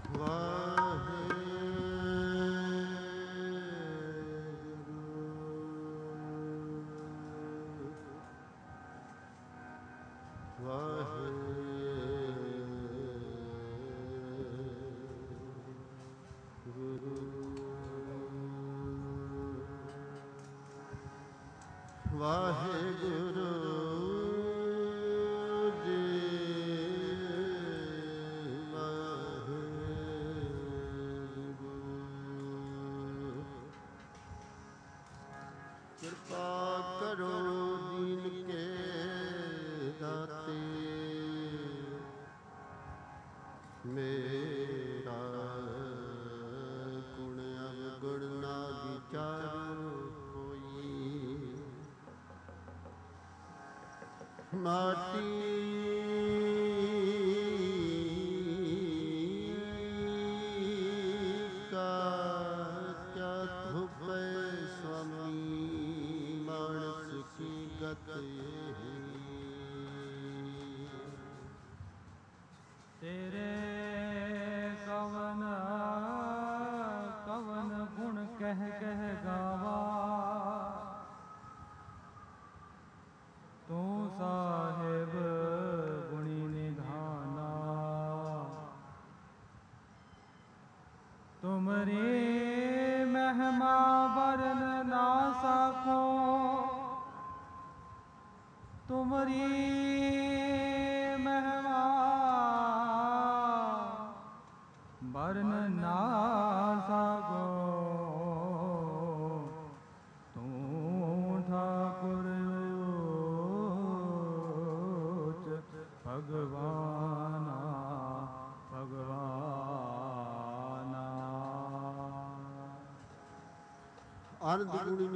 ਅਰਧ ਗੁਣੀ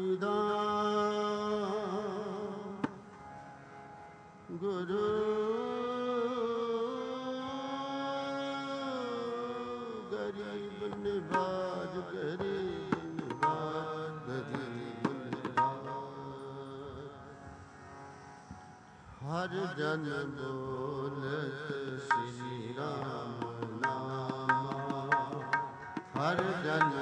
ਨਿਦਾਨ ਗੁਰੂ ਗਰੀਬ ਨਿਵਾਜ ਗਰੀਬ ਨਿਵਾਜ ਗਰੀਬ ਨਿਵਾਜ ਹਰ ਜਨ ਬੋਲਤ ਸ੍ਰੀ ਰਾਮ ਨਾਮ ਹਰ ਜਨ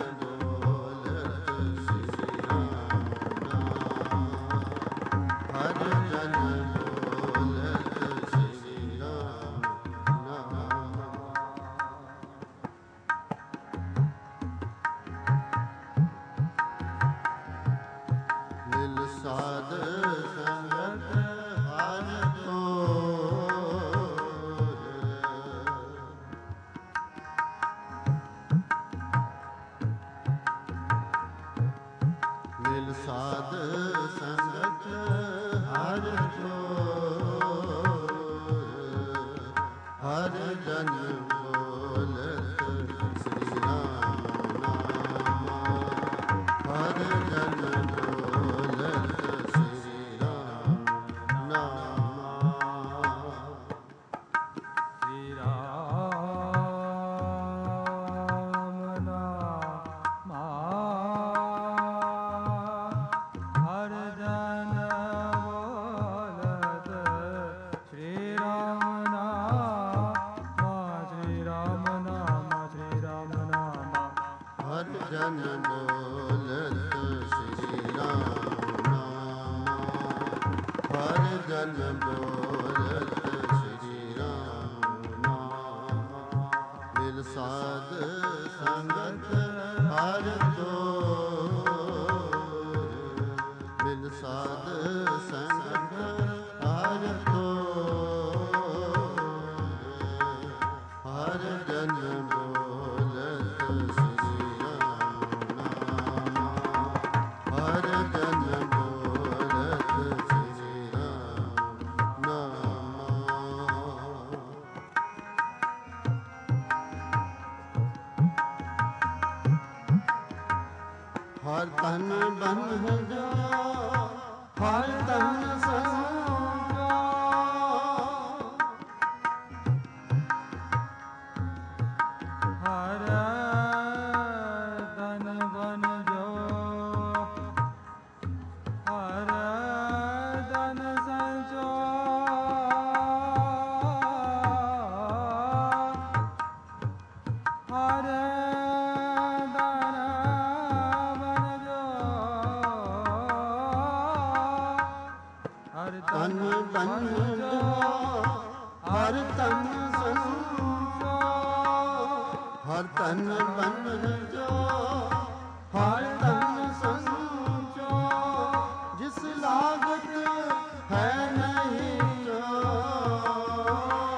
ਤਨ ਜੋ ਹਰ ਤਨ ਸੰਜੋ ਹਰ ਤਨ ਬਨ ਜੋ ਹਰ ਤਨ ਸੰਜੋ ਜਿਸ ਲਾਗਤ ਹੈ ਨਹੀਂ ਚੋਰ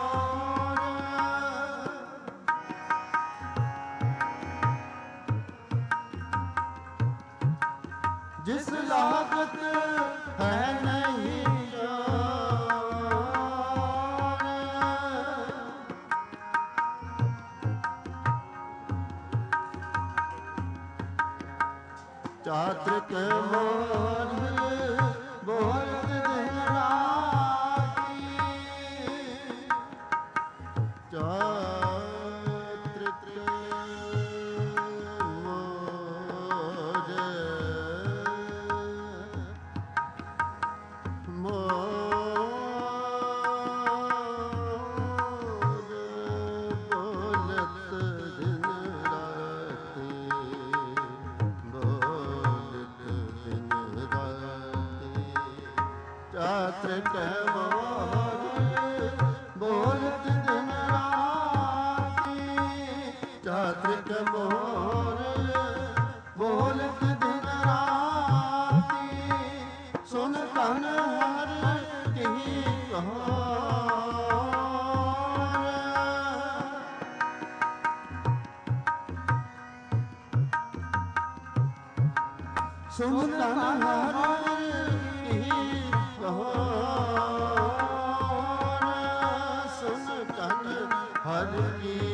ਜਿਸ ਲਾਗਤ ਹੈ ਨਹੀਂ ਚਾਤ੍ਰਿਕ ਮੋਰ ਬੋਲਤ ਦਿਨ ਰਾਤੀ ਚਾਤ੍ਰਿਕ ਮੋਰ ਚਾਤ੍ਰਿਕ ਬੋਲਤ ਦਿਨ ਰਾਤੀ ਚਾਤ੍ਰਿਕ ਮੋਰ ਬੋਲਤ ਦਿਨ ਰਾਤੀ ਸੁਨ ਤਨ ਹਰ ਕੀ ਕਹੋ ਸੁਨ ਤਨ ਹਰ ਕੀ ਕਹੋ ਸੁਨ ਤਨ ਹਰ ਕੀ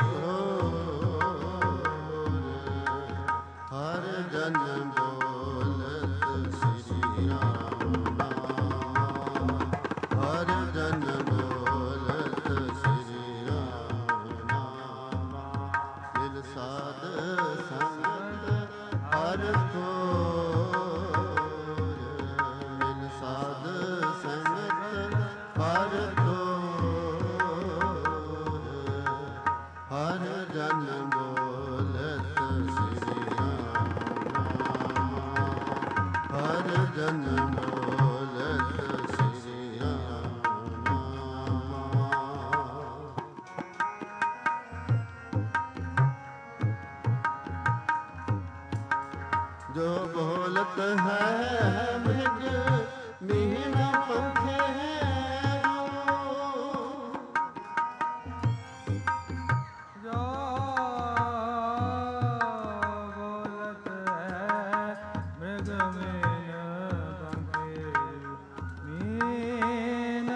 ਹਰ ਜਨ ਬੋਲਤ ਸ੍ਰੀ ਰਾਮ ਨਾਮ ਹਰ ਜਨ ਬੋਲਤ ਸ੍ਰੀ ਰਾਮ ਨਾਮ ਦਿਲ ਸਾਧ ਸੰਗਤ ਹਰ ਥੋਰ ਮਿਲ ਸਾਧ ਸੰਗਤ ਹਰ ਥੋਰ ਹਰ ਜਨ ਬੋਲਤ ਸ੍ਰੀ ਰਾਮ ਹਰ ਜਨ ਬੋਲਤ ਸ੍ਰੀ ਰਾਮ ਜੋ ਬੋਲਤ ਹੈ ਮ੍ਰਿਗ ਮੀਨ ਪੰਖੇਰੂ ਜੋ ਬੋਲਤ ਹੈ ਮ੍ਰਿਗ ਮੀਨ ਪੰਖੇਰੂ ਮੀਨ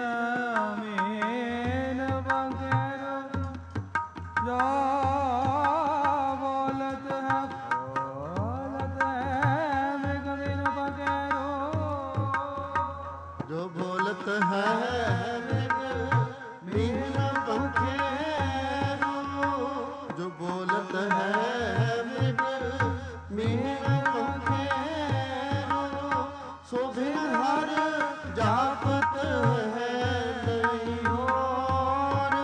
ਮੀਨ ਪੰਖੇਰੂ ਜੋ ਬੋਲਤ ਹੈ ਜੋ ਬੋਲਤ ਹੈ ਮੀਨ ਪੰਖੇਰੂ ਜੋ ਬੋਲਤ ਹੈ ਮੀਨ ਪੰਖੇਰੂ ਸੋ ਬਿਨ ਹਰ ਜਾਪਤ ਹੈ ਨਹੀਂ ਹੋਰ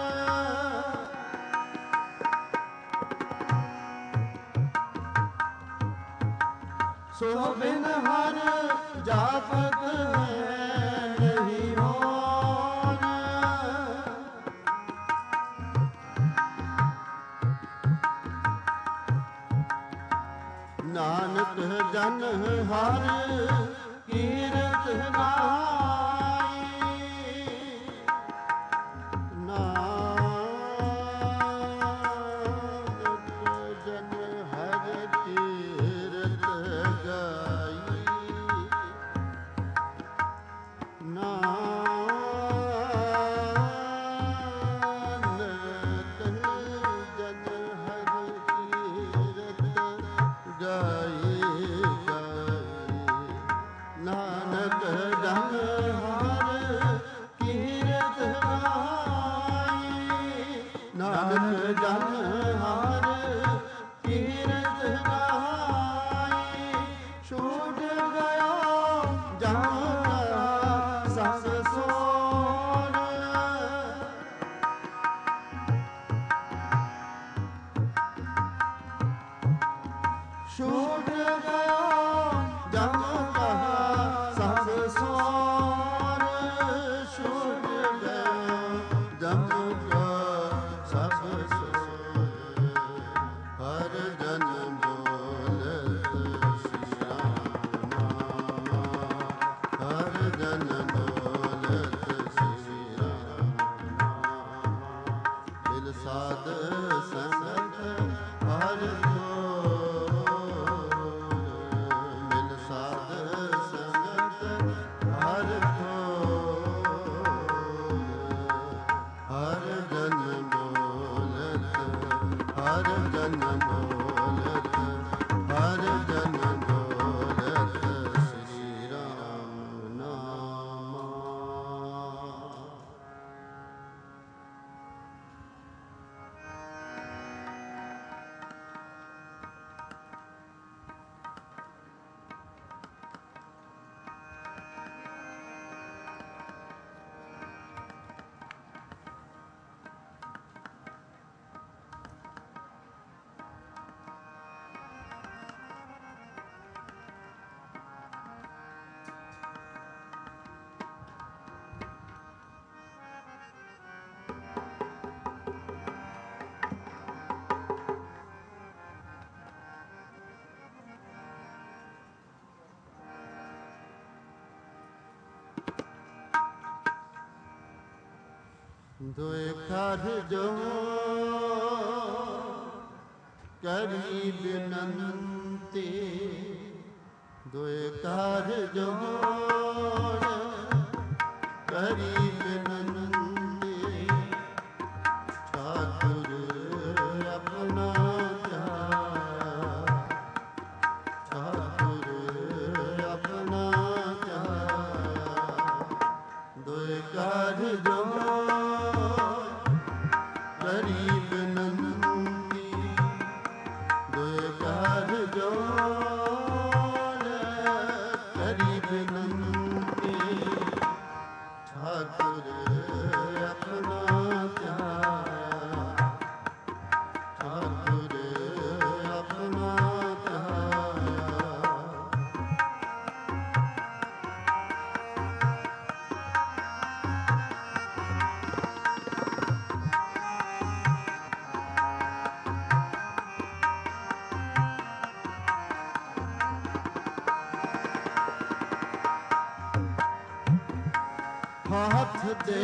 ਸੋ ਬਿਨ ਹਰ ਜਾਪਤ ਹੈ ਨਹੀਂ ਹੋਰ ਨਾਨਕ ਜਨ ਹਰ ਕੀਰਤ ਗਾਈ ਨਾਨਕ ਜਨ ਹਰ ਕੀਰਤ ਗਾਈ ਨਾਨਕ ਜਨ ਹਰ ਕੀਰਤ ਗਾਈ ਨਾਨਕ ਜਨ ਹਰ ਕੀਰਤ ਗਾਈ ਨਾਨਕ ਜਨ ਹਰ ਕੀਰਤ ਗਾਈ ਛੂਟ ਗਿਆ ਜਮ ਕਾ ਸਸ ਸੋਰ ਛੂਟ ਗਿਆ ਜਮ ਕਾ ਸਸ ਸੋਰ ਸਾਧ ਸੰਗਤ ਹਰ ਥੋਰ, ਮਿਲ ਸਾਧ ਸੰਗਤ ਹਰ ਥੋਰ, ਹਰ ਜਨ ਬੋਲਤ, ਹਰ ਜਨ ਬੋਲਤ, ਹਰ ਜਨ ਬੋਲਤ ਸ੍ਰੀ ਰਾਮ ਨਾਮ। ਦੁਇ ਕਰ ਜੋ ਕਰੀ ਬਿਨੰਤੀ, ਦੁਇ ਕਰ ਜੋ ਕਰੀ ਬਿਨੰਤੀ, ਠਾਕੁਰ ਆਪਣਾ ਧਿਆਇਆ, ਠਾਕੁਰ ਆਪਣਾ ਧਿਆਇਆ, ਦੁਇ ਕਰ ਜੋ ਕਰੀ ਬਿਨੰਤੀ, ਦੁਇ ਕਰ ਜੋੜ ਕਰੀ ਬਿਨੰਤੀ, ਠਾਕੁਰ ਆਪਣਾ ਧਿਆਇਆ, ਠਾਕੁਰ ਆਪਣਾ ਧਿਆਇਆ। ਹੱਥ ਦੇ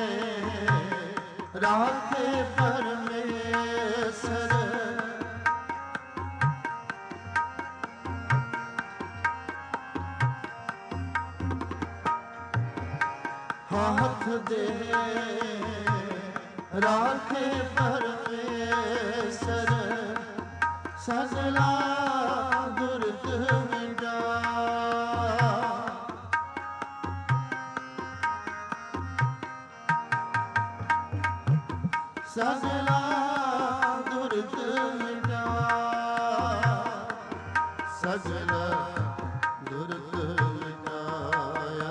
ਰਾਖੇ ਪਰਮੇਸ਼ਰ, ਹੱਥ ਦੇ ਰਾਖੇ ਪਰਮੇਸ਼ਰ, ਸਗਲਾ ਦੁਰਤ ਮਿਟਾ, ਸਗਲਾ ਦੁਰਤ ਮਿਟਾ, ਸਗਲਾ ਦੁਰਤ ਮਿਟਾਇਆ,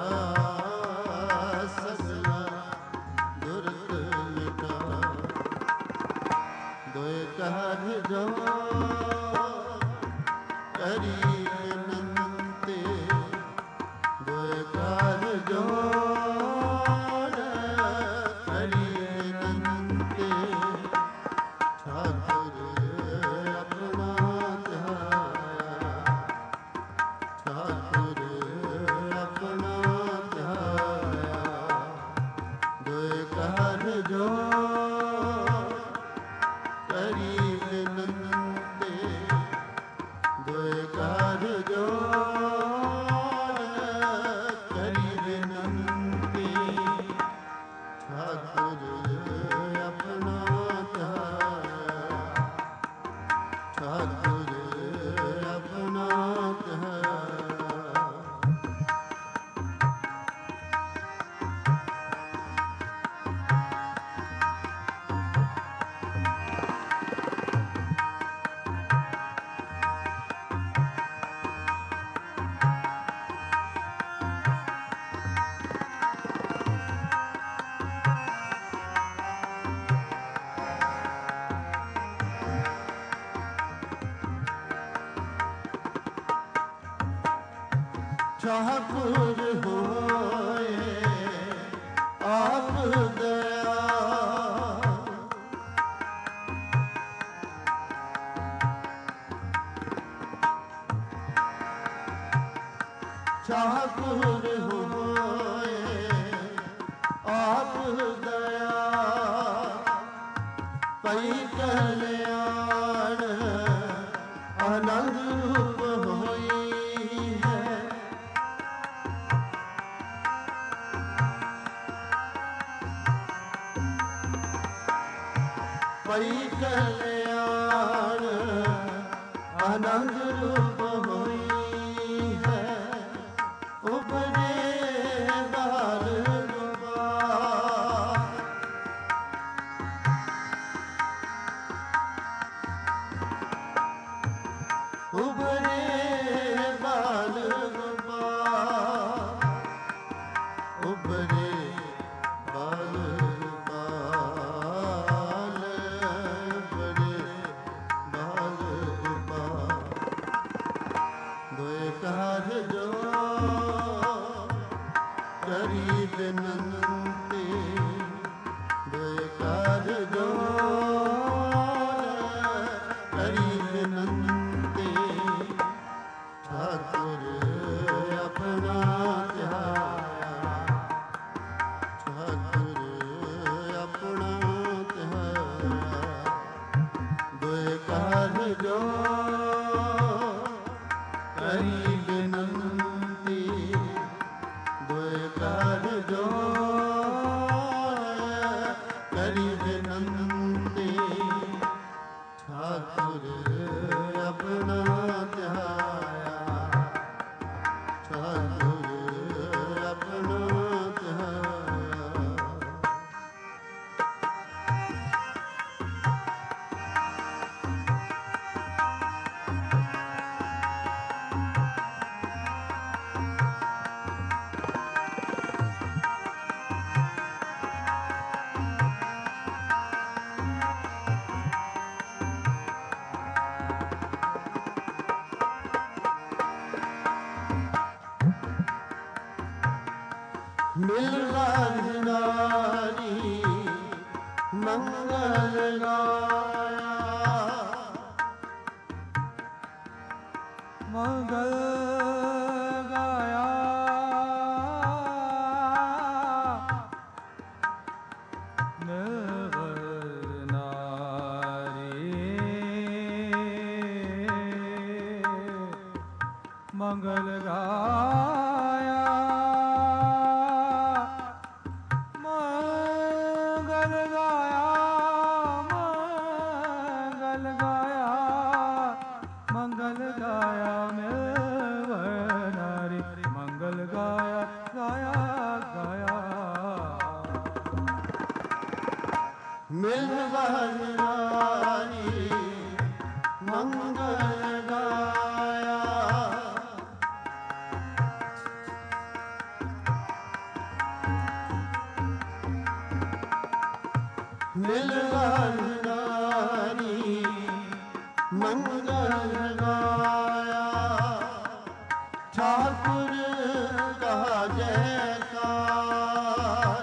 ਸਗਲਾ ਦੁਰਤ ਮਿਟਾ। ਦੁਇ ਕਰ ਜੋ ਕਰੀ ਬਿਨੰਤੀ, ਦੁਇ ਕਰ ਜੋ ठाकुर होए आप दया, ठाकुर होए आप दया, पई ਪਈ ਕਲਿਆਣ ਆਨੰਦ ਰੂਪ ਹੋਈ ਹੈ। ਪਈ ਕਲਿਆਣ ਆਨੰਦ ਰੂਪ ਹੋਈ ਹੈ। ਉਪਰੇ ਬਾਲ ਗੋਪਾਲ ਉਪਰੇ ਬਾਲ ਗੋਪਾਲ ਉਪਰੇ ਬਾਲ ਗੋਪਾਲ ਉਪਰੇ ਬਾਲ ਗੋਪਾਲ ਦੋਏ ਕਾਰਜ ਜੋ ਕਰੀ ਬਿਨੰਤੀ ਦੋਏ ਕਾਰਜ ਜੋ ਕਰੀ ਬਿਨੰਤੀ ਠਾਕੁਰ ਆਪਣਾ ਧਿਆਇਆ ਠਾਕੁਰ ਆਪਣਾ ਧਿਆਇਆ ਦੋਏ ਕਾਰਜ ਜੋ ਕਰੀ ਬਿਨੰਤੀ ਦੋਏ ਕਾਰਜ ਜੋ ਕਰੀ ਬਿਨੰਤੀ ਠਾਕੁਰ ਆਪਣਾ ਧਿਆਇਆ ਠਾਕੁਰ ਆਪਣਾ ਧਿਆਇਆ। ਮਿਲ ਰਾਜਨਾਰੀ ਮੰਗਲ ਗਾਇਆ ਮੰਗਲ ਗਾਇਆ ਮਿਲ ਨਾਰੀ ਮੰਗਲ ਗਾਇਆ ਮਿਲ ਰਾਜਨਾਰੀ ਮੰਗਲ ਗਾਇਆ ਮਿਲ ਰਾਜਨਾਰੀ ਮੰਗਲ ਗਾਇਆ ਠਾਕੁਰ ਕਾ ਜੈਕਾਰ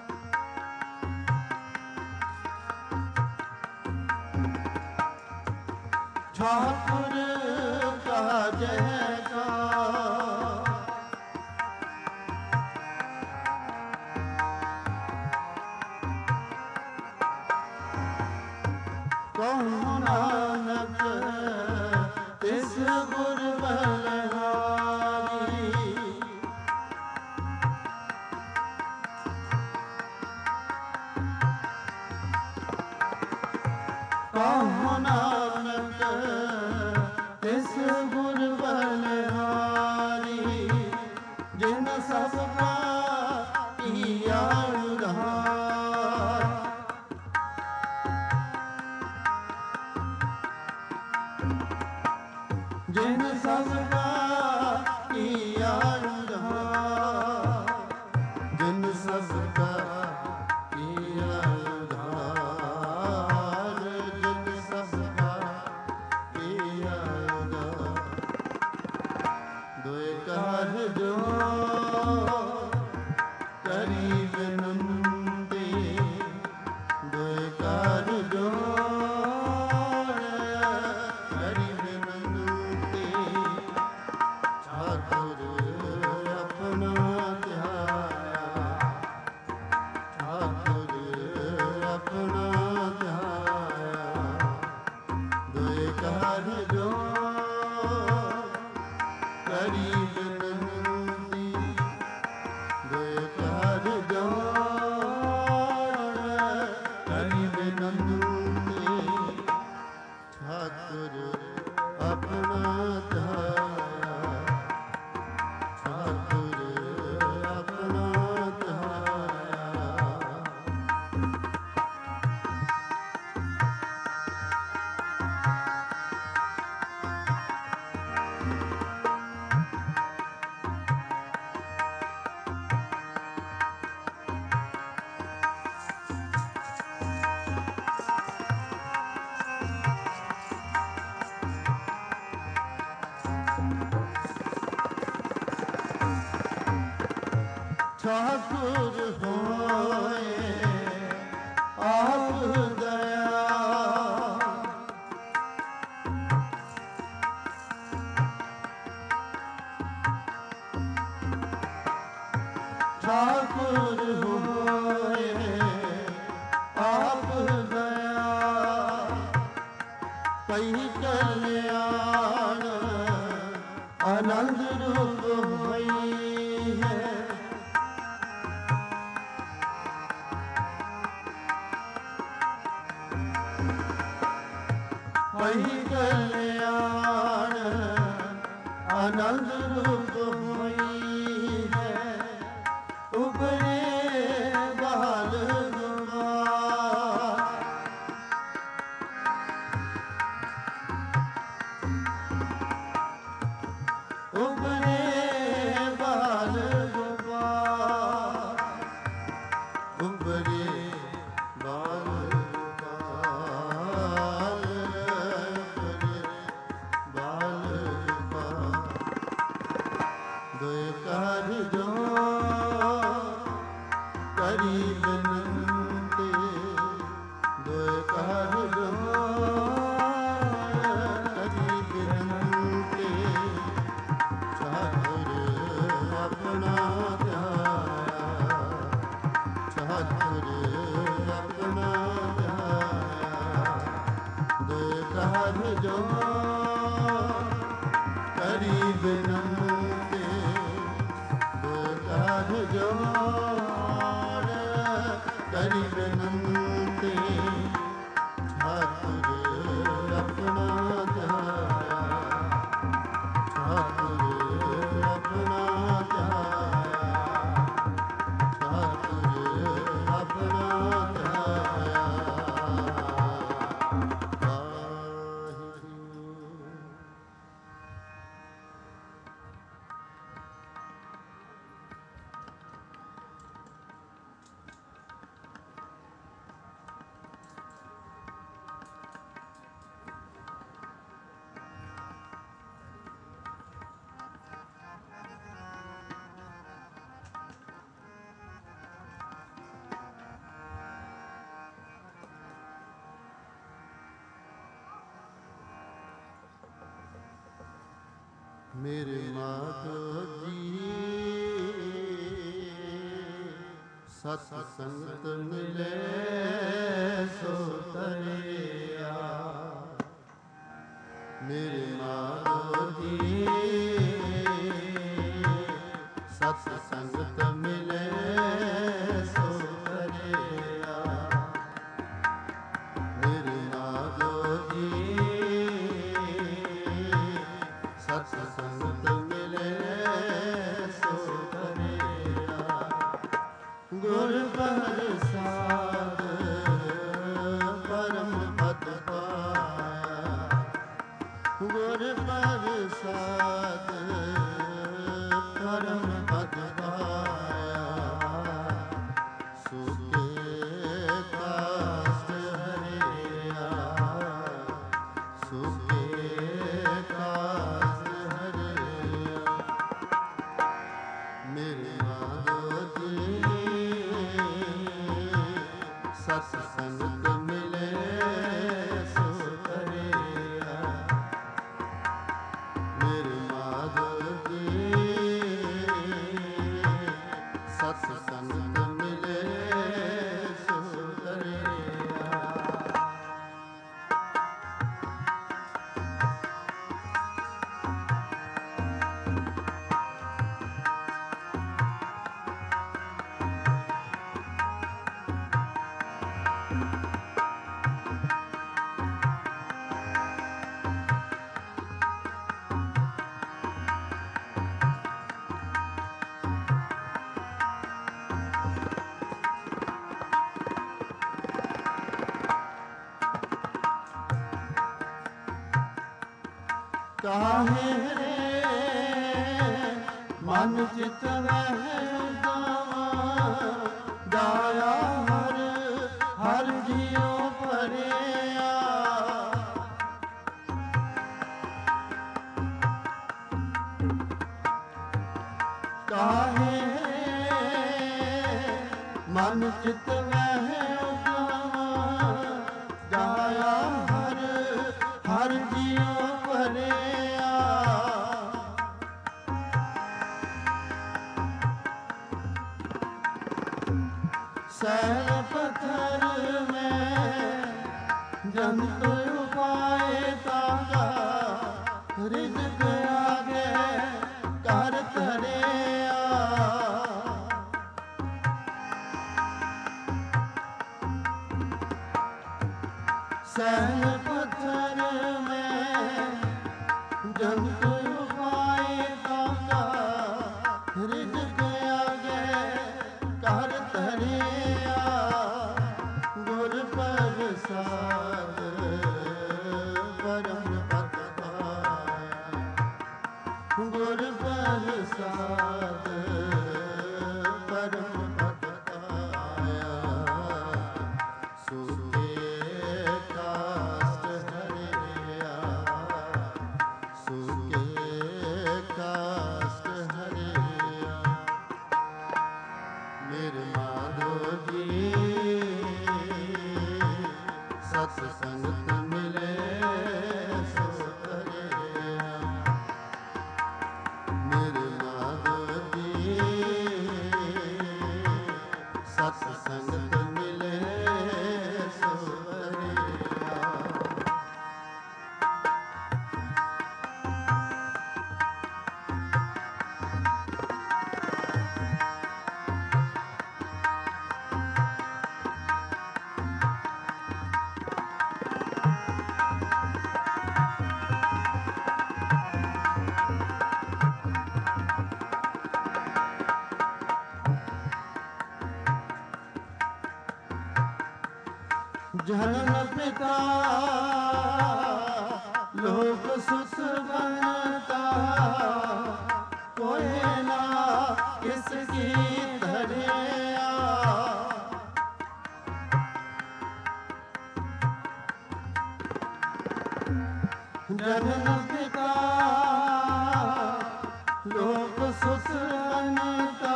ठाकुर का जयकार कहूँ नानक तिस गुर बलहारी कहूँ नानक तिस गुर बलहारी जिन सब का किया उद्धार जिन सब का किया उद्धार जिन सब का किया उद्धार जिन सब का किया उद्धार दोए कारज जो करी बिनती दोए कारज जो करी बिनती ठाकुर होए आप दया ठाकुर होए आप दया कही कल्याण आनंद रूप होई है कही कल्याण आनंद रूप होई है उबरे बाल गुमार उबरे बाल गुमार उबरे बाल गोपाल उबरे बाल गोपाल दोय कारजो करी बिनती दोय कारजो करी बिनती ठाकुर अपना ध्याया ठाकुर अपना ध्याया दोय कारजो करी बिनती दोय कारजो करी बिनती ठाकुर अपना ध्याया ठाकुर अपना ध्याया ठाकुर अपना ध्याया वाहिगुरू मेरे माधो जी सत्संगत मिले सो तरिया मेरे माधो जी सत्संगत मिले सो तरिया मेरे माधो जी सत्संगत मिले सो तरिया गुर प्रसाद परम पद पाया गुर प्रसाद परम पद पाया सुखे काष्ठ हरिया सुखे काष्ठ हरिया मेरे माधो जी सत्संगत मिले सो तरिया मेरे माधो जी सत्संगत मिले सो तरिया काहे मन चित वह उदावा दाया हर हर जियो परेया काहे ਮਨ ਚਿਤ ਵਹਿ ਉਦਮ ਜਾਇਆ ਹਰ ਹਰ ਜੀਉ ਭਰਿਆ ਸਹਿਲ ਪੱਥਰ ਮੈਂ ਜੰਤ ਉਪਾਏ ਤਾਗਾ ਰਿਜ਼ਕ ਆਗੇ ਕਰ ਧਰਿਆ ਸਹਿਲ ਪੱਥਰ ਮੈਂ ਜੰਤ ਉਪਾਏ ਤਾਗਾ ਰਿਜ਼ਕ ਆਗੇ ਕਰ ਧਰਿਆ ਗੁਰ ਪ੍ਰਸਾਦ ਪਰਮ ਪਦ ਪਾਇਆ ਗੁਰ ਪ੍ਰਸਾਦ ਪਰਮ ਪਦ ਪਾਇਆ ਸੁਖੇ ਕਾਸਟ ਹਰਿਆ ਸੁਖੇ ਕਾਸਟ ਹਰਿਆ ਮੇਰੇ ਮਾਧੋ ਜੀ ਸਤ ਸੰਗਤ ਮਿਲੇ ਸੋ ਧਰਿਆ ਮੇਰੇ ਮਾਧੋ ਜੀ ਸਤ ਸੰਗਤ ਮਿਲੇ ਸੋ ਧਰਿਆ ਜਨਮ ਪਿਤਾ ਲੋਕ ਸੁਖ ਬਣਤਾ ਕੋਇ ਨਾ ਕਿਸ ਕੀ ਧਰਿਆ ਜਨਮ ਪਿਤਾ ਲੋਕ ਸੁਖ ਬਣਤਾ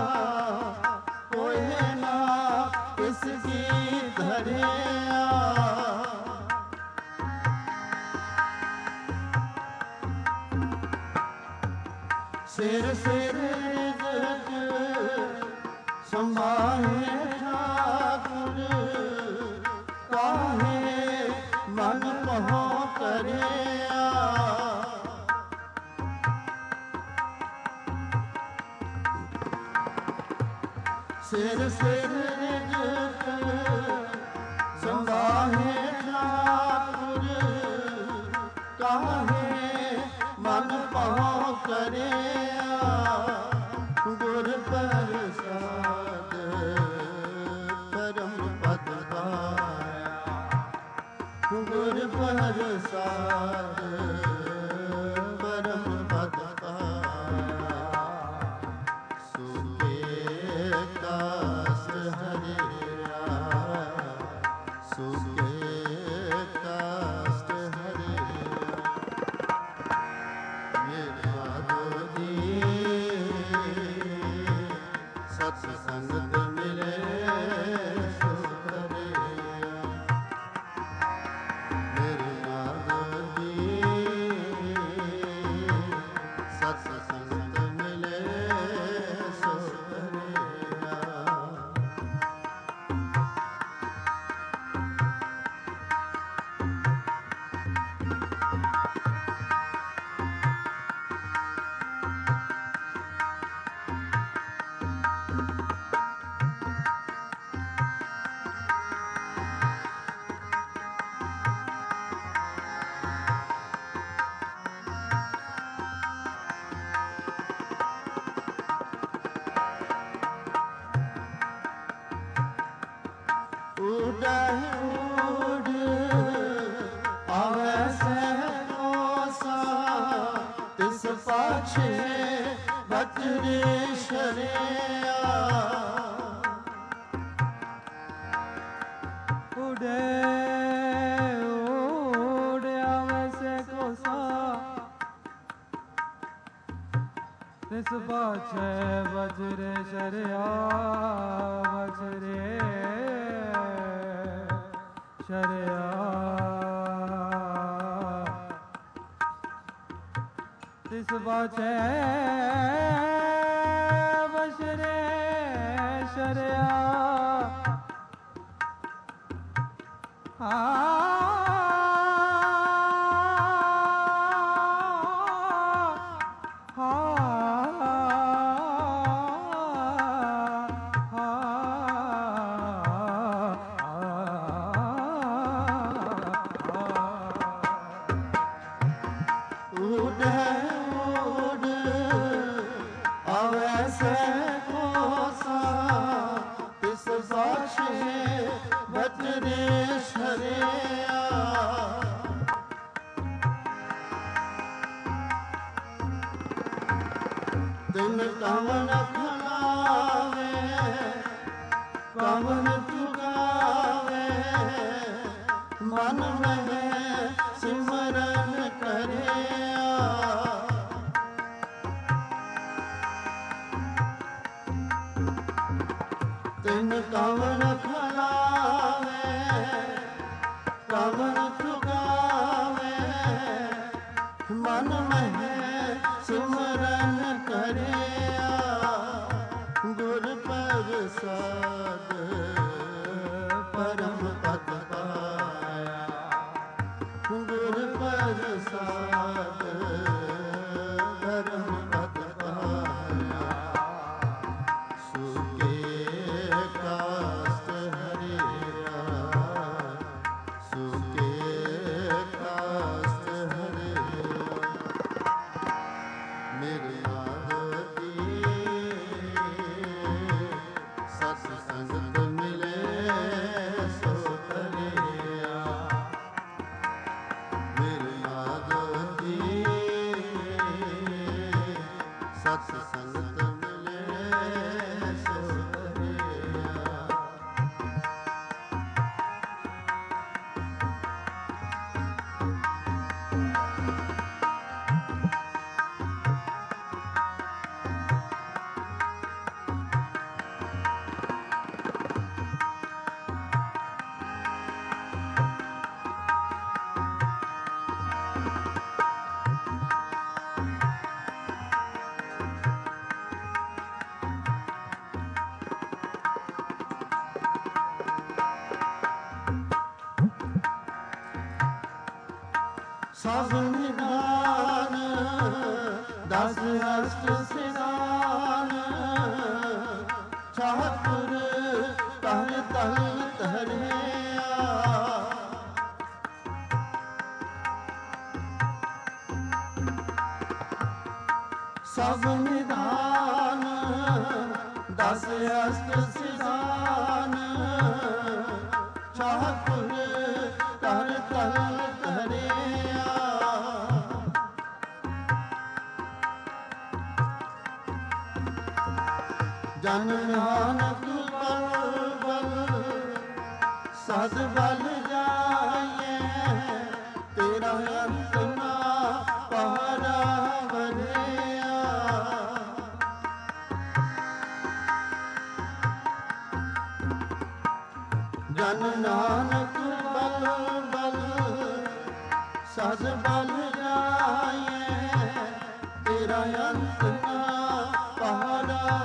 ਕੋਇ ਨਾ ਕਿਸ ਕੀ ਧਰਿਆ ਸਿਰ ਸਿਰ ਰਿਜ਼ਕ ਸੰਭਾਲੇ ਠਾਕੁਰ ਕਾਹੇ ਮਨ ਮੋਹ ਕਰਿਆ ਸਿਰ ਸਿਰ ਰਿਜ਼ਕ ਸੰਭਾਲੇ ਠਾਕੁਰ ਕਾਹੇ ਮਨ ਪਾਉ ਕਰਿਆ ਗੁਰ ਪ੍ਰਸਾਦ ਪਰਮ ਪਦ ਪਾਇਆ ਗੁਰ ਪ੍ਰਸਾਦ ਪਰਮ ਪਦ ਪਾਇਆ ਸੁਖੇ ਕਾਸ ਹਰਿਆ ਸੁਖੇ ਕਾਸ ਹਰਿਆ ਮੇਰੇ ਮਾਧੋ ਜੀ ਸਤ ਸੰਗਤ ਮਿਲੇ ਸੋ ਧਰਿਆ ਮੇਰੇ ਮਾਧੋ ਜੀ ਸਤ ਸੰਗਤ ਮਿਲੇ ਸੋ ਧਰਿਆ ਉਡ ਆਵੈ ਸਹਿ ਕੋਸਾ ਤਿਸ ਪਾਛੇ ਬਚਰੇ ਸ਼ਰਿਆ ਉਡੇ ਆਵੈ ਸਹਿ ਕੋਸਾ ਤਿਸ ਬਾਛੈ ਵਜਰੇ ਸ਼ਰਿਆ ਵਜਰੇ ਸ਼ਰਿਆ ਤਿਸ ਬਾਛੈ ਵਜਰੇ ਸ਼ਰਿਆ ਦਿਨ ਕਵਨ ਖਲਾਵੇ ਕਵਨ ਚੁਗਾਵੇ ਮਨ ਮਹਿ ਸਿਮਰਨ ਕਰਿਆ ਦਿਨ ਕਵਨ ਖਲਾਵੇ ਕਵਨ ਚੁਗਾਵੇ ਮਨ ਮਹਿ ਸਿਮਰਨ ਕਰਿਆ ਗੁਰ ਪ੍ਰਸਾਦ ਪਰਮ ਪਦ ਪਾਇਆ ਗੁਰ ਪ੍ਰਸਾਦ ਪਰਮ ਪਦ ਪਾਇਆ ਸੁਕੇ ਕਾਸਤ ਹਰਿਆ ਸੁਕੇ ਕਾਸਤ ਹਰਿਆ ਮੇਰੇ ਆਦਤੀ ਸਤ ਸੰਗਤ ਮਿਲੇ ਸੋ ਤਰਿਆ ਮੇਰੇ ਆਦਤੀ ਸਤ ਸੰਗਤ ਮਿਲੇ ਸੋ ਤਰਿਆ ਸਭ ਨਿਦਾਨ ਦਸ ਅਸ਼ਟ ਸਿਦਾਨ ਚਾਤੁਰ ਤਨ ਤਲ ਧਰਿਆ ਸਭ ਨਿਦਾਨ ਦਸ ਅਸ਼ਟ ਸਿਦਾਨ ਚਾਤੁਰ ਤਨ ਤਲ ਧਰਿਆ ਜਨ ਨਾਨਕ ਬਲ ਬਲ ਸਦ ਬਲ ਜਾਈਏ ਤੇਰਾ ਅੰਤ ਨਾ ਪਹਰਾ ਵਰਿਆ ਜਨ ਨਾਨਕ ਬਲ ਬਲ ਸਦ ਬਲ ਜਾਈਏ ਤੇਰਾ ਅੰਤ ਨਾ ਪਹਰਾ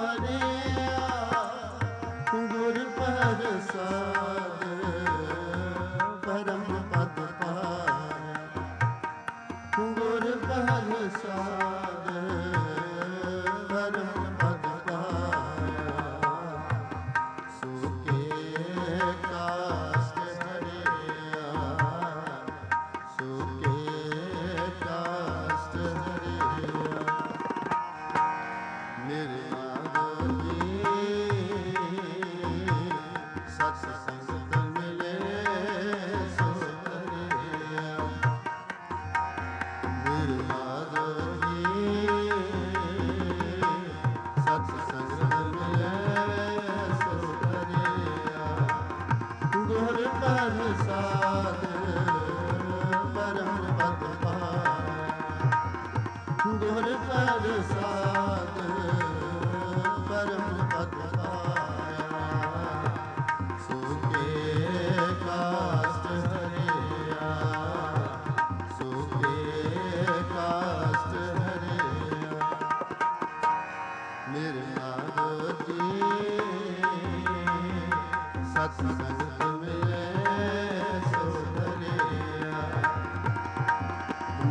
ਗੁਰ ਪ੍ਰਸਾਦ ਪਰਮ ਪਦ ਪਾਇਆ ਗੁਰ ਪ੍ਰਸਾਦ ਪਰਮ ਪਦ ਪਾਇਆ ਸੁਕੇ ਕਾਸਤ ਹਰਿਆ ਸੁਕੇ ਕਾਸਤ ਹਰਿਆ ਮੇਰੇ ਸਤ ਸੰਗਤ ਮਿਲੇ ਸੋ ਤਰਿਆ ਮੇਰੇ ਮਾਧਵੀ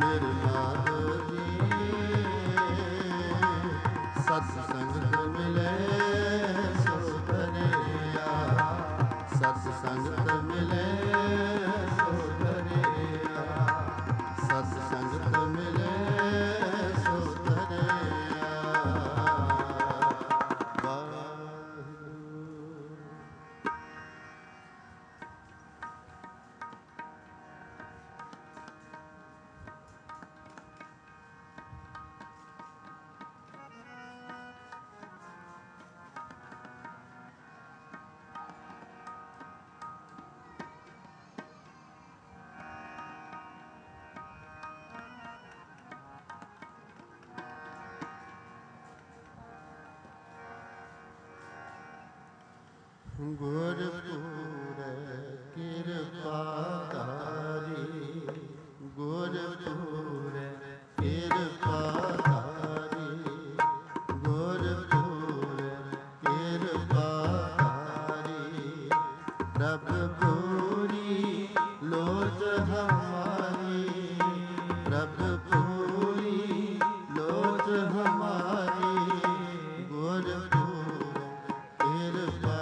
ਮੇਰੇ ਮਾਧੋ ਜੀ ਸਤ ਸੰਗਤ ਮਿਲੇ ਸੋ ਧਰਿਆ ਸਤ ਸੰਗਤ ਮਿਲੇ ਸੋ ਧਰਿਆ ਸਤ ਸੰਗਤ ਮਿਲੇ ਸੋ ਧਰਿਆ ਵਾਹਿਗੁਰੂ। ਗੁਰਪੂਰੈ ਕਿਰਪਾ ਧਾਰੀ ਗੁਰਪੂਰੈ ਕਿਰਪਾ ਧਾਰੀ ਗੁਰਪੂਰੈ ਕਿਰਪਾ ਧਾਰੀ ਪ੍ਰਭ ਪੂਰੀ ਲੋਚ ਹਮਾਰੀ ਪ੍ਰਭ ਪੂਰੀ ਲੋਚ ਹਮਾਰੀ ਗੁਰਪੂਰੈ ਕਿਰਪਾ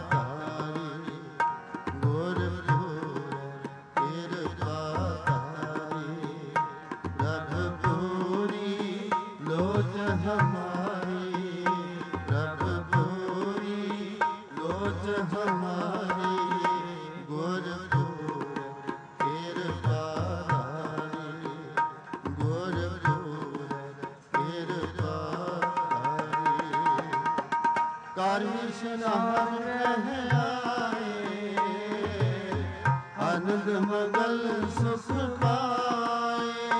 ਆਨੰਦ ਮੰਗਲ ਸੁਖ ਪਾਏ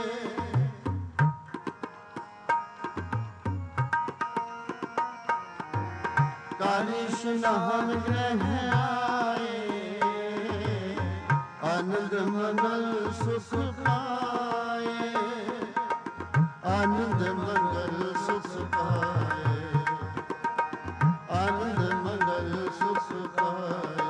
ਕਾਰਿਸ਼ ਨਾਮ ਗ੍ਰਹਿ ਆਏ ਆਨੰਦ ਮੰਗਲ ਸੁਖ ਪਾਏ ਆਨੰਦ ਮੰਗਲ ਸੁਖ ਪਾਏ ਆਨੰਦ ਮੰਗਲ ਸੁਖ ਪਾਏ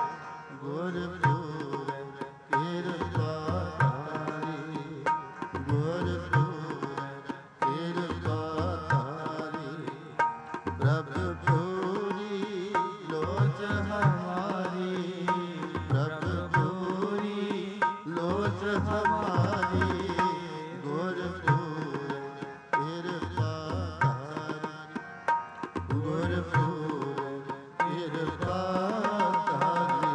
ਗੁਰਪੂਰੈ ਕਿਰਪਾ ਧਾਰੀ ਗੁਰਪੂਰੈ ਕਿਰਪਾ ਧਾਰੀ ਪ੍ਰਭ ਪੂਰੀ ਲੋਚ ਹਮਾਰੀ ਪ੍ਰਭ ਪੂਰੀ ਲੋਚ ਹਮਾਰੀ ਗੁਰਪੂਰੈ ਕਿਰਪਾ ਧਾਰੀ ਗੁਰਪੂਰੈ ਕਿਰਪਾ ਧਾਰੀ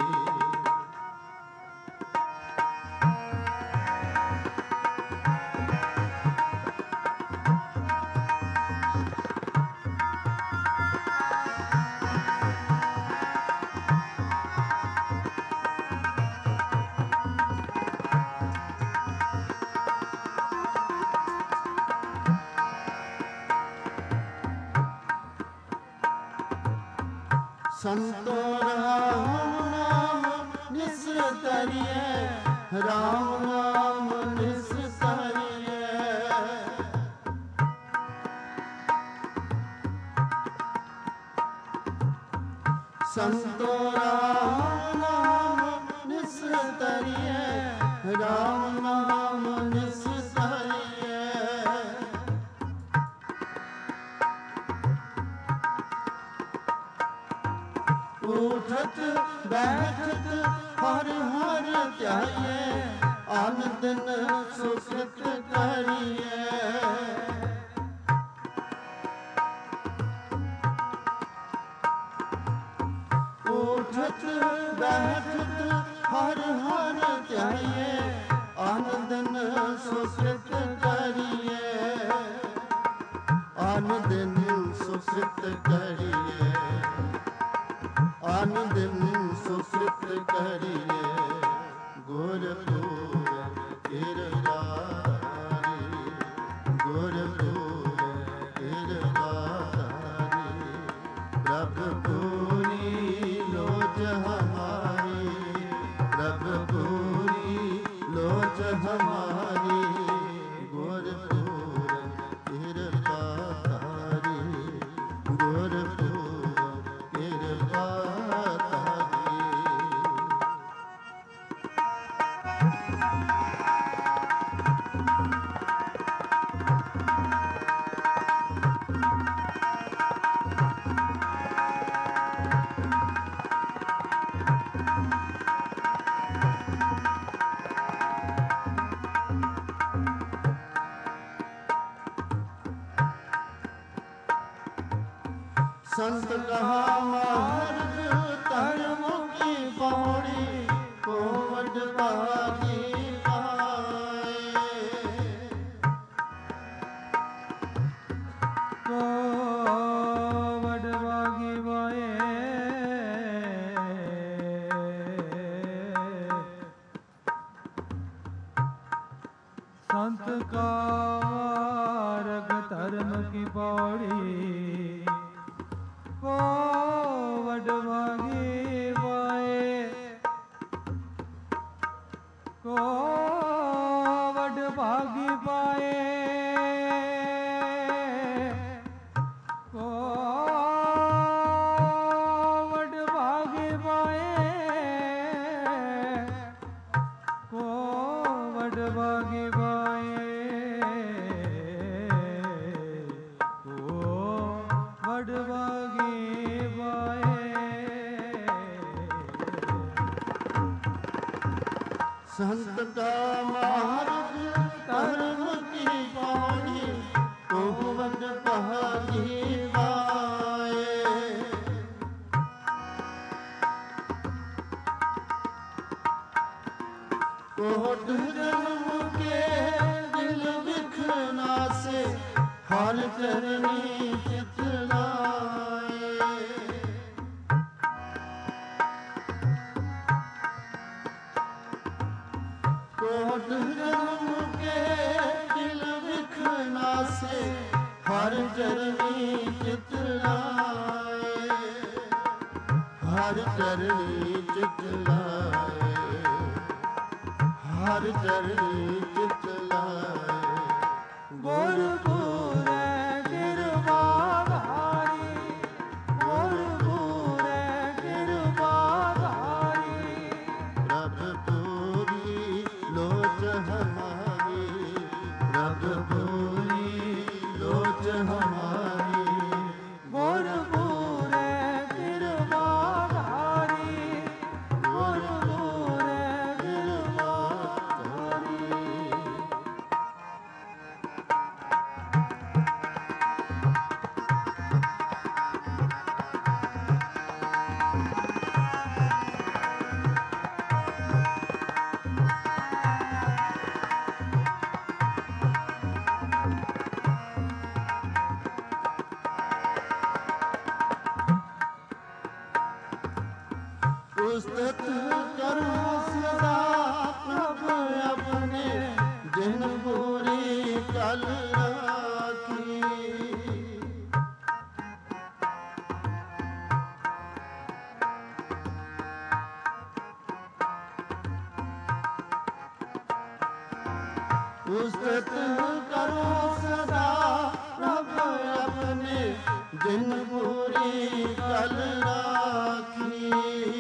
संतो राम नाम निस्तरिए राम नाम निस्तरिए संतो राम नाम निस्तरिए राम नाम निस्तरिए उठत बैठत हर हर ध्याये आन दिन सुकृत करिए उठत बैठत हर हर ध्याये आन दिन सुकृत करिए आन दिन सुकृत करिए आन दिन सुकृत करिए गुरपूरੈ किरपा धारी गुरपूरੈ किरपा धारी प्रभ पूरी लोच हमारी प्रभ पूरी लोच हमारी गुरपूरੈ किरपा धारी गुरपूरੈ किरपा धारी संत कहा मार्ग धर्म की पौड़ी को वड भागी पाए को वड भागी पाए संत का मार्ग धर्म की पौड़ी को वड भागी पाए को वड भागी पाए को वड भागी पाए को वड भागी पाए को वड भागी संत का मार्ग धर्म की पौड़ी को वड भागी पाए कोट जन्म के दिल बिखना से हर चरनी चितलाए कोट जन्म के दिल बिखना से हर चरनी चितलाए हर चरनी चितलाए हर चरनी चितलाए गुरपुर कृपाधारी गुरपुर कृपाधारी प्रभ पूरी लोच हमारी प्रभ पूरी लोच हमारी गुरपुर कृपाधारी गुरपुर कृपाधारी उस्तत करो सदा प्रभ अपने जिन पूरी कल राखी उस्तत करो सदा प्रभ अपने जिन पूरी कल राखी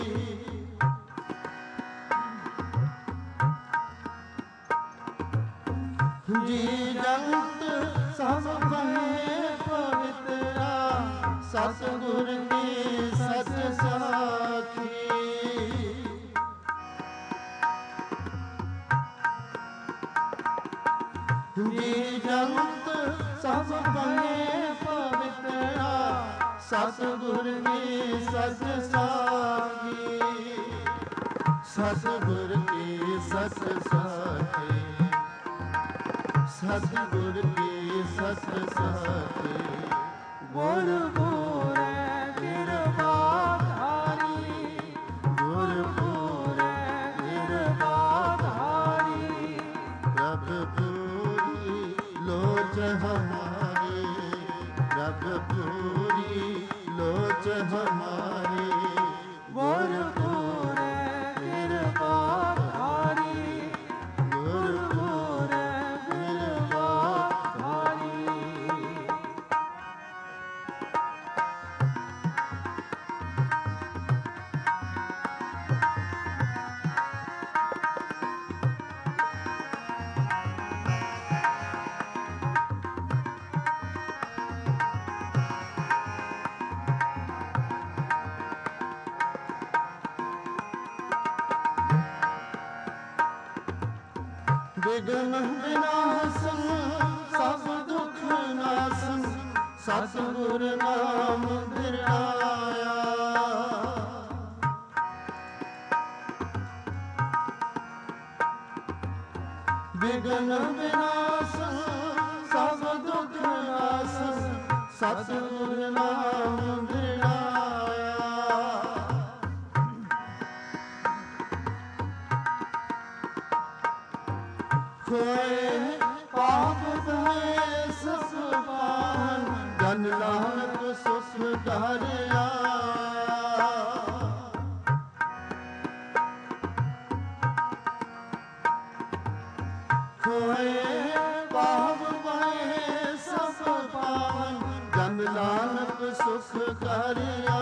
जी जगत सब बने पवित्रा सतगुर की सत साखी जी जगत सब बने पवित्रा सतगुर की सत साखी सतगुर की सत साखी सतगुर की सत साखी गुरपुर कृपाधारी गुरपुर कृपाधारी प्रभ पूरी लोच हमारी प्रभ पूरी लोच हमारी गुरपुर कृपाधारी गुरपुर कृपाधारी विघ्न विनाशन सब दुख नाशन ਸਤਿਗੁਰ ਨਾਮ ਧਿਰਾਇਆ। ਵਿਗਨ ਵਿਨਾਸ਼ ਸਭ ਦੁਖ ਨਾਸ ਸਤਿਗੁਰ ਨਾਮ ਧਿਰਾਇਆ। ਖੋਏ ਪਾਪ ਹੋਏ ਸਭ ਪਾਵਨ ਜਨ ਨਾਨਕ ਸੁਖ ਘਰ ਆਇਆ। ਖੋਏ ਪਾਪ ਹੋਏ ਸਭ ਪਾਵਨ ਜਨ ਨਾਨਕ ਸੁਖ ਘਰ ਆਇਆ।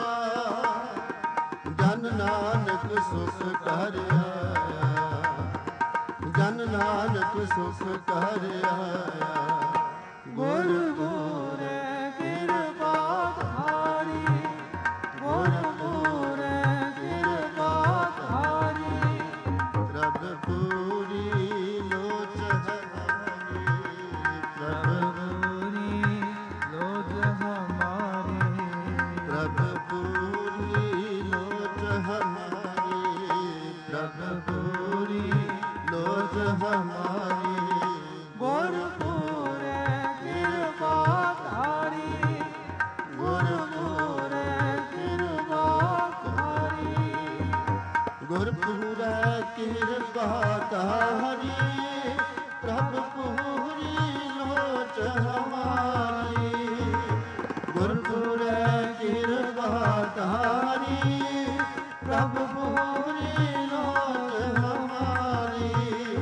ਜਨ ਨਾਨਕ ਸੁਖ ਘਰ ਆਇਆ। ਜਨ ਨਾਨਕ ਸੁਖ ਘਰ ਆਇਆ। ਗੁਰ ਪੂਰੈ ਕਿਰਪਾ ਧਾਰੀ ਗੁਰ ਪੂਰੈ ਕਿਰਪਾ ਧਾਰੀ। ਪ੍ਰਭ ਪੂਰੀ ਲੋਚ ਹਮਾਰੀ ਪ੍ਰਭ ਪੂਰੀ ਲੋਚ ਹਮਾਰੀ। ਪ੍ਰਭ ਪੂਰੀ ਲੋਚ ਹਮਾਰੀ ਪ੍ਰਭ ਪੂਰੀ ਲੋਚ ਹਮਾਰੀ। ਗੁਰ ਪੂਰੈ ਕਿਰਪਾ ਧਾਰੀ ਗੁਰ ਪੂਰੈ ਕਿਰਪਾ ਧਾਰੀ। ਗੁਰਪੂਰੈ ਕਿਰਪਾ ਧਾਰੀ ਪ੍ਰਭ ਪੂਰੀ ਲੋਚ ਹਮਾਰੀ। ਗੁਰਪੂਰੈ ਕਿਰਪਾ ਧਾਰੀ ਪ੍ਰਭ ਪੂਰੀ ਲੋਚ ਹਮਾਰੀ।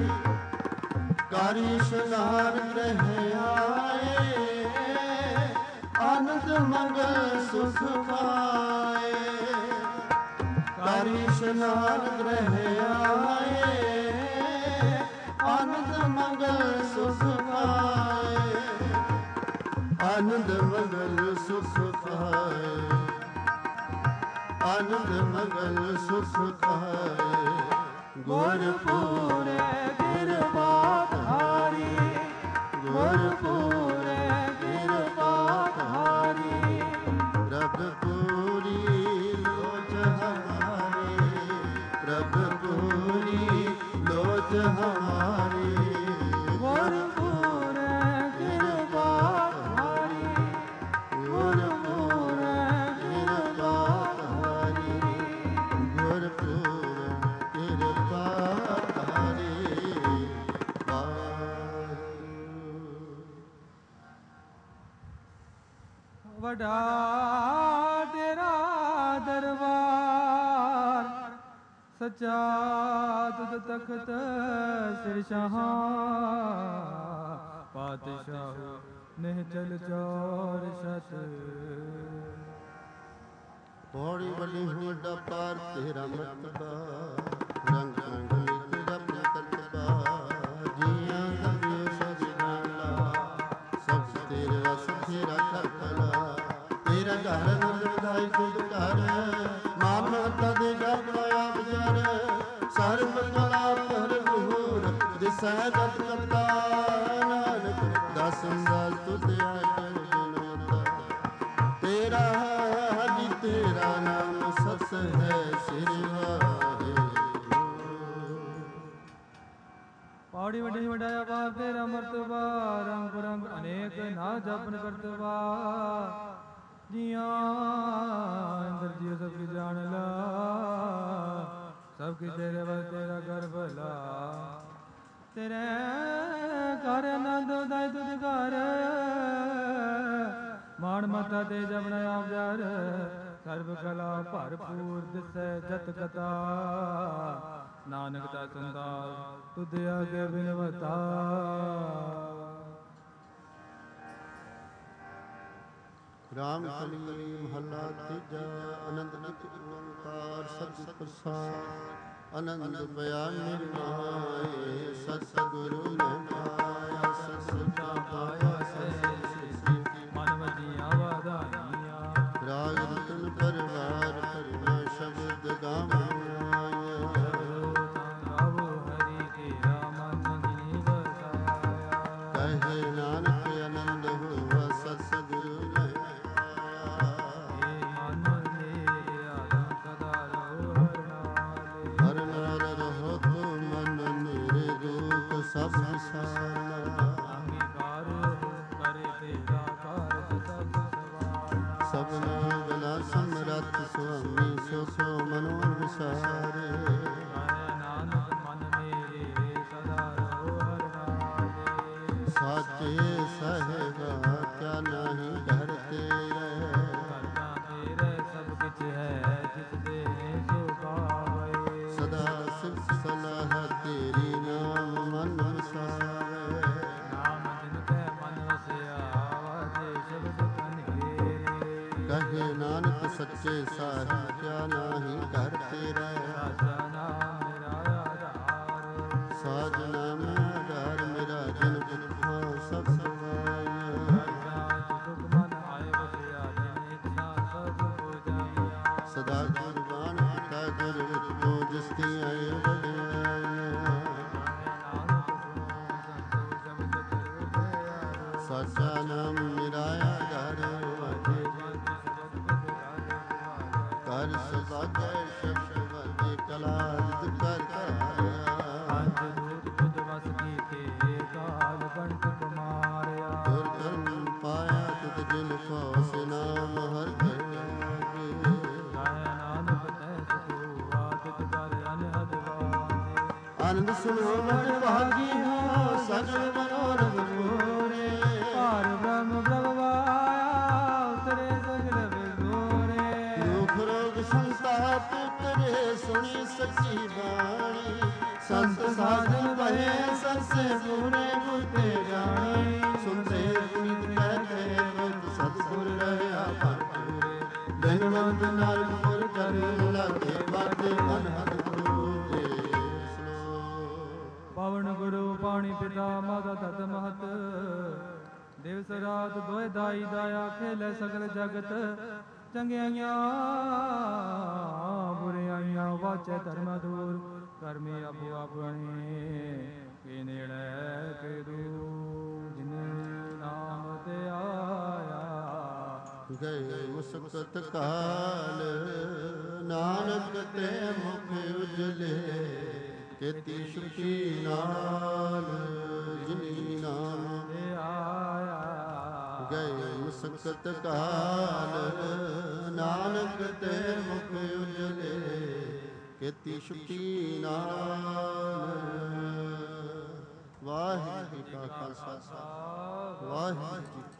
ਕਰ ਇਸ਼ਨਾਨ ਗ੍ਰਹਿ ਆਏ ਆਨੰਦ ਮੰਗਲ ਸੁਖ ਪਾਏ। ਕਰ ਇਸ਼ਨਾਨ ਗ੍ਰਹਿ ਆਏ ਆਨੰਦ ਮੰਗਲ ਸੁਖ ਪਾਏ। ਆਨੰਦ ਮੰਗਲ ਸੁਖ ਪਾਏ। ਆਨੰਦ ਮੰਗਲ ਸੁਖ ਪਾਏ। ਗੁਰ ਪੂਰੈ ਕਿਰਪਾ ਧਾਰੀ ਗੁਰ ਪੂਰੈ ਕਿਰਪਾ ਧਾਰੀ। ਪ੍ਰਭ ਪੂਰੀ ਲੋਚ ਹਮਾਰੀ ਪ੍ਰਭ ਪੂਰੀ ਲੋਚ ਹਮਾਰੀ। ਗੁਰ ਪੂਰੈ ਕਿਰਪਾ ਧਾਰੀ ਗੁਰ ਪੂਰੈ ਕਿਰਪਾ ਧਾਰੀ। ਗੁਰ ਪੂਰੈ ਕਿਰਪਾ ਧਾਰੀ। ਵੱਡਾ ਤੇਰਾ ਦਰਬਾਰ ਸੱਚਾ ਤੁਧ ਤਖਤ ਸਿਰ ਸ਼ਾਹਾਂ। ਪਾਤਸ਼ਾਹ ਨਿਹ ਚਲ ਚੌਰ ਸ਼ਤ। ਬੜੀ ਵੱਡੀ ਵੱਡਾ ਪਾਰ ਤੇਰਾ ਮਰਤਬਾ ਰੰਗ ਰੰਗਲੀ ਤੇਰਾ ਕਰਤਬਾ। ਜੀਆਂ ਦਬਿਓ ਸਭ ਨਾਲਾ ਸਭ ਤੇਰੇ ਰਸ ਤੇਰਾ ਕਰਤਲਾ। ਤੇਰਾ ਘਰ ਨੰਦ ਵਧਾਈ ਤੁਧ ਘਰ ਮਾਨ ਮਹੱਤਾ ਦੇ ਘਰ ਬਣਾਇਆ ਬਜਰ। ਸਰਬ ਕਲਾ ਭਰਪੂਰ ਦਿਸੈ ਜਤ ਕਰਤਾ ਨਾਨਕ ਦਸ ਅੰਦਾਜ਼ ਤੁਧ ਆਏ ਗੁਣਵਤਾ। ਤੇਰਾ ਹਰੀ ਤੇਰਾ ਨਾਮ ਸਤ ਹੈ ਸਿਰ ਵਾਹਿਗੁਰੂ। ਪੌੜੀ ਵੱਡੀ ਵਡਾਇਆ ਬਾਪ ਤੇਰਾ ਮਰਤਬਾ ਰੰਗ ਰੰਗ ਅਨੇਕ ਨਾ ਜਪਨ ਕਰਤਵਾ। ਜੀਆਂ ਅੰਦਰ ਜੀ ਸਭ ਕੀ ਜਾਣ ਲਾ ਸਭ ਕੀ ਤੇਰੇ ਵਸ ਤੇਰਾ ਘਰ ਭਲਾ। ਤੇਰੇ ਘਰ ਆਨੰਦ ਉਦਾਈ ਤੁਧ ਘਰ ਮਾਣ ਮਤਾ ਤੇ ਜਪਨ ਆਪ ਜਰ। ਸਰਬ ਕਲਾ ਭਰਪੂਰ ਦਿਸੈ ਜਤ ਕਥਾ ਨਾਨਕ ਦਾ ਸੰਦਾਸ ਤੁਧ ਆਗੇ ਬਿਨਵਤਾ। ਰਾਮ ਕਲੀ ਮਹੱਲਾ ਤੀਜਾ। ਆਨੰਦ ਨਿਤ ਓੰਕਾਰ ਸਤਿ ਪ੍ਰਸਾਦ। ਆਨੰਦ ਪਿਆ ਨਿਰਮਾਏ ਸਤਿਗੁਰੂ ਨੇ ਪਾਇਆ। ਸਤਿ ਪਾਇਆ ਸੇ ਮਨ ਵਜੀਆਂ ਵਾਧਾਈਆਂ। ਰਾਗ ਰਤਨ ਪਰਵਾਰ ਭਰਨਾ ਸ਼ਬਦ ਗਾਵਣਾਇਆ। ਗਾਵੋ ਹਰੀ ਤੇਰਾ ਮਨ ਜੀ ਵਸਾਇਆ। ਕਹੇ ਨਾਨਕ ਆਨੰਦ ਹੋਵਾ ਸਤਿਗੁਰੂ ਸਭ ਵਿਸਾਰਨਾ। ਅੰਗੀਕਾਰ ਕਰੇ ਤੇਰਾ ਕਾਰਜ ਸਭ ਸਵਾਰ। ਸਭਨਾ ਗਲਾ ਸਮਰੱਥ ਸੁਆਮੀ ਸੋ ਸੋ ਮਨੋ ਵਿਸਾਰੇ। ਨਾਨਕ ਮਨ ਮੇਰੇ ਸਦਾ ਰਹੋ ਹਰਿ ਨਾਮੇ। ਸਾਚੇ ਸਾਹਿਬਾ ਕਿਆ ਨਾਹੀ ਘਰ ਤੇਰੇ। ਕਰਤਾ ਤੇਰੇ ਸਭ ਕਿਛ ਹੈ ਜਿਸ ਦੇ ਸੋ ਪਾਵੇ। ਸਦਾ ਸਿਫਤ ਸਲਾਹ ਤੇਰੀ ਨਾਮ ਮਨ ਵਸਾਵੇ। ਨਾਮ ਜਿਨ ਕੈ ਮਨ ਵਸਿਆ ਵਾਜੇ ਸ਼ਬਦ ਕਨੇਰੇ। ਕਹੇ ਨਾਨਕ ਸੱਚੇ ਸਾਹਿਬ ਕਿਆ ਨਾਹੀ ਘਰ ਤੇਰੇ। ਸਾਚਾ ਨਾਮ ਮੇਰਾ ਆਧਾਰ। ਸਾਜ ਨਾਮ ਆਧਾਰ ਮੇਰਾ ਜਿਨ ਬਿਨਹਾ ਸਭ ਸਵਾਇਆ। ਦੁਖ ਮਨ ਆਏ ਵਸਿਆ ਜਿਨ ਇੱਛਾ ਸਭ ਪੁਜਾਇਆ। ਸਦਾ ਕੁਰਬਾਨ ਪਿਤਾ ਗੁਰ ਵਿੱਚ ਕੋ ਜਿਸ ਦੀ ਆਏ ਵਡਿਆਈਆਂ। ਸਾਚਾ ਨਾਮ ਮੇਰਾ ਆਧਾਰ। ਕਰ ਸੁਭਾਗੈ ਸ਼ਬਦ ਵਾਜੇ ਕਲਾ ਰਿਦ ਕਰ ਧਾਰਿਆ। ਪੰਜ ਦੂਤ ਤੁਧ ਵਸ ਕੀਤੇ ਕਾਲ ਬੰਟ ਕੁਮਾਰਿਆ। ਗੁਰ ਕਰਮ ਪਾਇਆ ਤਿਤ ਜਿਨ ਕੋ ਸੇ ਨਾਮ ਹਰਿ ਧਰਿਆਗੇ। ਗਾਇਆ ਨਾਨਕ ਤੈ ਸੁਖੂ ਆਦਿਤ ਕਰ ਅਨਹਦ ਵਾਦੇ। ਆਨੰਦ ਸੁਣੋ ਬੜ ਭਾਗੀ ਹੋ ਸਗਲ ਮਨੋਰਥ ਪੂਰੇ। ਭਾਰ ਬ੍ਰਹਮ ਪ੍ਰਭਵਾਇਆ ਉਤਰੇ ਸਗਲ ਵਿਗੋਰੇ। ਦੁਖ ਰੋਗ ਸੰਤਾਪ ਉਤਰੇ ਸੁਣੀ ਸੱਚੀ ਬਾਣੀ। ਸੰਤ ਸਾਧਨ ਬਹੇ ਸਰਸੇ ਪੂਰੇ ਬੁੱਤੇ ਜਾਣੀ। ਸੁਨਤੇ ਪੁਨੀਤ ਕਹਿ ਕਹੇ ਬੰਤ ਸਤਿਗੁਰ ਰਹਿਆ ਭਰਪੂਰੇ। ਬਿਨਵੰਤ ਨਾਨਕ ਪੁਰ ਕਰ ਲਾਗੇ ਬਾਟੇ ਅਨਹਦ ਪੂਰੇ। ਪਵਨ ਗੁਰੂ ਪਾਣੀ ਪਿਤਾ ਮਾਤਾ ਤਤ ਮਹਤ। ਦਿਵਸ ਰਾਤ ਦੋਇ ਦਾਈ ਦਾਇਆ ਖੇਲੇ ਸਗਲ ਜਗਤ। ਚੰਗਿਆਈਆਂ ਬੁਰਿਆਈਆਂ ਵਾਚੈ ਧਰਮ ਦੂਰ। ਕਰਮੀ ਆਪੋ ਆਪਣੇ ਕੇ ਨੇੜੇ ਕੇ ਦੂਰ। ਜਿਨ ਨਾਮ ਤੇ ਆਇਆ ਗਏ ਮੁਸਕਤ ਕਾਲ ਨਾਨਕ ਤੇ ਮੁਖ ਉਜਲੇ। ਕੀਤੀ ਸ਼ੁਕੀ ਨਾਲ ਜਿਨੀ ਨਾਮ ਤੇ ਆਇਆ। ਗਏ ਮੁਸਕਤ ਕਾਲ ਨਾਨਕ ਤੇ ਮੁਖ ਉਜਲੇ। ਕੀਤੀ ਸ਼ੁਕੀ ਨਾਲ। ਵਾਹਿਗੁਰੂ ਜੀ ਕਾ ਖਾਲਸਾ ਵਾਹਿਗੁਰੂ ਜੀ